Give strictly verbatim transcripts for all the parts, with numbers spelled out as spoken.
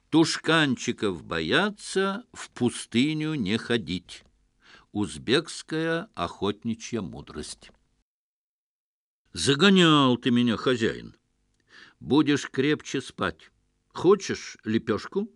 Тушканчиков боятся, в пустыню не ходить. Узбекская охотничья мудрость. Загонял ты меня, хозяин. Будешь крепче спать. Хочешь лепешку?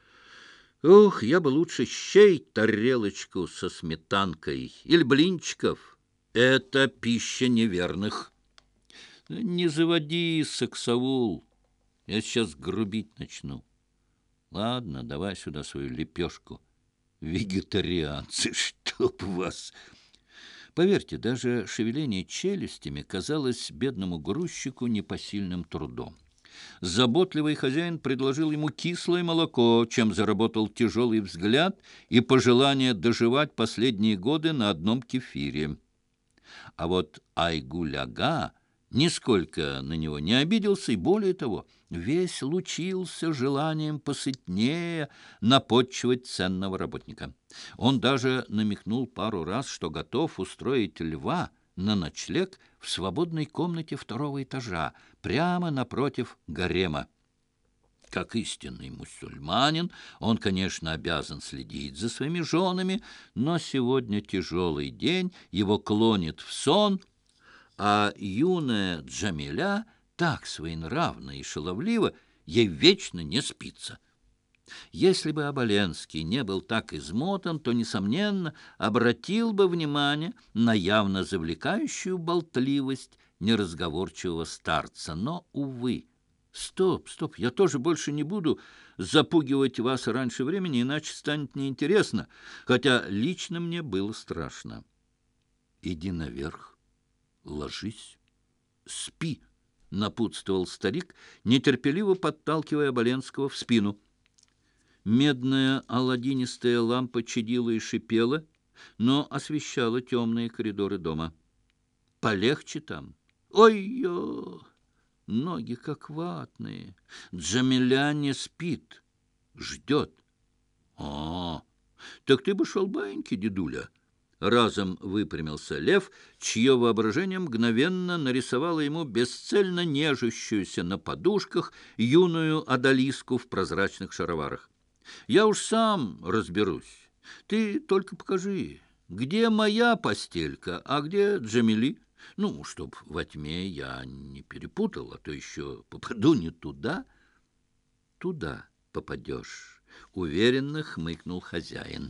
Ох, я бы лучше щей тарелочку со сметанкой или блинчиков. Это пища неверных. Не заводи, саксаул. Я сейчас грубить начну. Ладно, давай сюда свою лепешку. Вегетарианцы, чтоб вас... Поверьте, даже шевеление челюстями казалось бедному грузчику непосильным трудом. Заботливый хозяин предложил ему кислое молоко, чем заработал тяжелый взгляд и пожелание доживать последние годы на одном кефире. А вот Айгуль-ага нисколько на него не обиделся и, более того, весь лучился желанием посытнее напотчевать ценного работника. Он даже намекнул пару раз, что готов устроить льва на ночлег в свободной комнате второго этажа, прямо напротив гарема. Как истинный мусульманин, он, конечно, обязан следить за своими женами, но сегодня тяжелый день, его клонит в сон, а юная Джамиля так своенравна и шаловлива, ей вечно не спится. Если бы Оболенский не был так измотан, то, несомненно, обратил бы внимание на явно завлекающую болтливость неразговорчивого старца. Но, увы, стоп, стоп, я тоже больше не буду запугивать вас раньше времени, иначе станет неинтересно, хотя лично мне было страшно. Иди наверх, ложись, спи, напутствовал старик, нетерпеливо подталкивая Оболенского в спину. Медная аладдинистая лампа чадила и шипела, но освещала темные коридоры дома. Полегче там. Ой-ё! Ноги как ватные. Джамиля не спит, ждет. О, так ты бы шел баиньки, дедуля. Разом выпрямился лев, чье воображение мгновенно нарисовало ему бесцельно нежащуюся на подушках юную одалиску в прозрачных шароварах. Я уж сам разберусь. Ты только покажи, где моя постелька, а где Джамили? Ну, чтоб во тьме я не перепутал, а то еще попаду не туда. Туда попадешь, уверенно хмыкнул хозяин.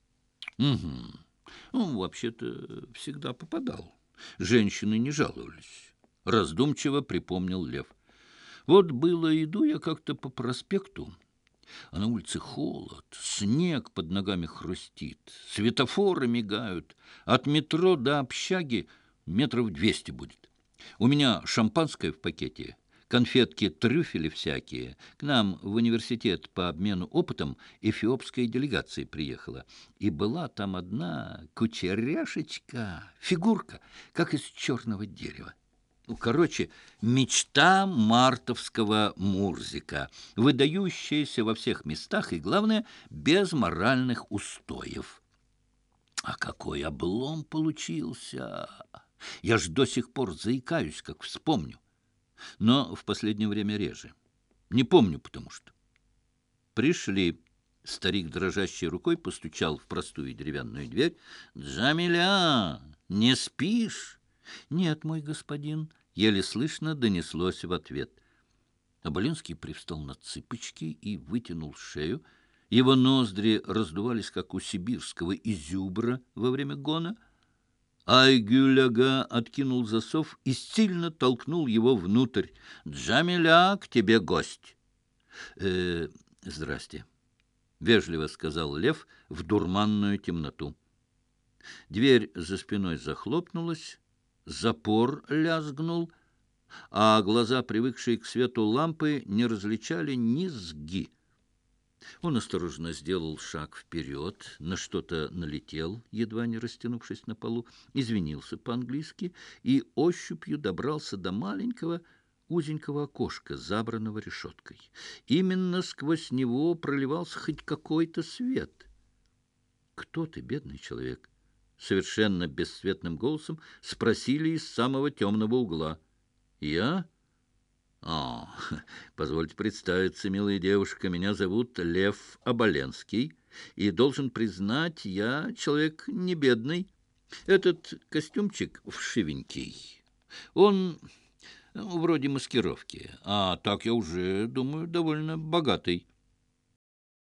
Угу. Ну, вообще-то всегда попадал. Женщины не жаловались. Раздумчиво припомнил лев. Вот было, иду я как-то по проспекту, а на улице холод, снег под ногами хрустит, светофоры мигают. От метро до общаги метров двести будет. У меня шампанское в пакете, конфетки-трюфели всякие. К нам в университет по обмену опытом эфиопская делегация приехала. И была там одна кучеряшечка, фигурка, как из черного дерева. Ну, короче, мечта мартовского Мурзика, выдающаяся во всех местах и, главное, без моральных устоев. А какой облом получился! Я ж до сих пор заикаюсь, как вспомню. Но в последнее время реже. Не помню, потому что. Пришли. Старик дрожащей рукой постучал в простую деревянную дверь. «Джамиля, не спишь?» «Нет, мой господин», — еле слышно донеслось в ответ. Оболенский привстал на цыпочки и вытянул шею. Его ноздри раздувались, как у сибирского изюбра во время гона. Айгуль-ага откинул засов и сильно толкнул его внутрь. «Джамиля, к тебе гость!» «Э, здрасте», — вежливо сказал лев в дурманную темноту. Дверь за спиной захлопнулась, запор лязгнул, а глаза, привыкшие к свету лампы, не различали низги. Он осторожно сделал шаг вперед, на что-то налетел, едва не растянувшись на полу, извинился по-английски и ощупью добрался до маленького узенького окошка, забранного решеткой. Именно сквозь него проливался хоть какой-то свет. «Кто ты, бедный человек?» — совершенно бесцветным голосом спросили из самого темного угла. «Я? О, позвольте представиться, милая девушка, меня зовут Лев Оболенский, и, должен признать, я человек не бедный. Этот костюмчик вшивенький, он ну, вроде маскировки, а так я уже, думаю, довольно богатый.